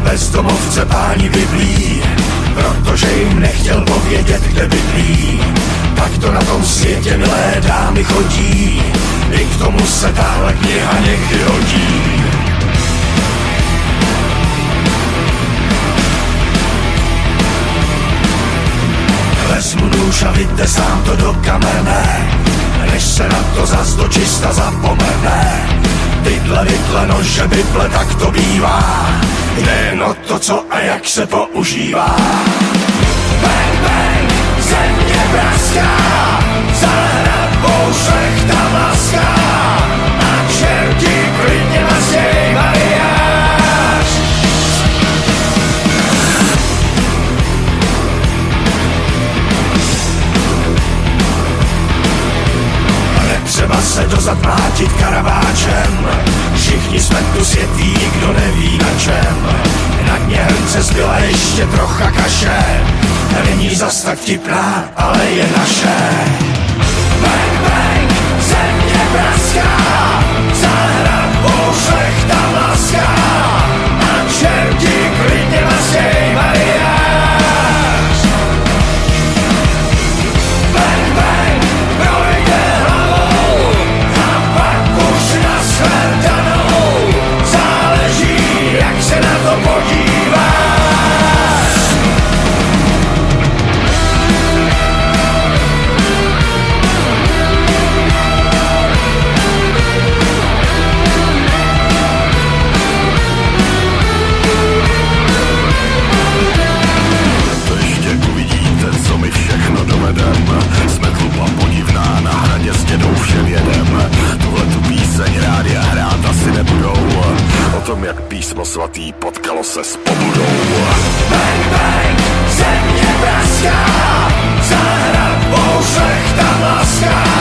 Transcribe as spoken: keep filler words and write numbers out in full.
bezdomovce páni vyblí, protože jim nechtěl povědět, kde bydlí. Tak to na tom světě, milé dámy, chodí, i k tomu se tahle kniha někdy hodí. Vezmu nůž a vytesám to do kamene, než se na to zas do čista zapomene. Tyhle vytle nože Bible, tak to bývá, jde jen o to, co a jak se používá. Bang, bang, země praská, zahrad bouřech tam laská, a čerti klidně mazděj mariáš. Netřeba se dozad mlátit karaváčem, všichni jsme tu světí, nikdo neví na čem. Na dně hrnce zbyla ještě trocha kaše, není zas tak vtipná, ale je naše. Bang, bang, země praská, zahrad bouřech tam laská, a čerti klidně mazděj mariáš. Bang, bang, projde hlavou, a pak už nashledanou, záleží, jak se na to podíváš. Ještě uvidíte, co my všechno dovedem. Jsme tlupa podivná, na hraně s dědou všem jedem. Tuhle tu píseň rádia hrát asi nebudou, o tom, jak písmo svatý potkalo se s pobudou. Bang, bang, země praská, zahrad bouřech tam laská,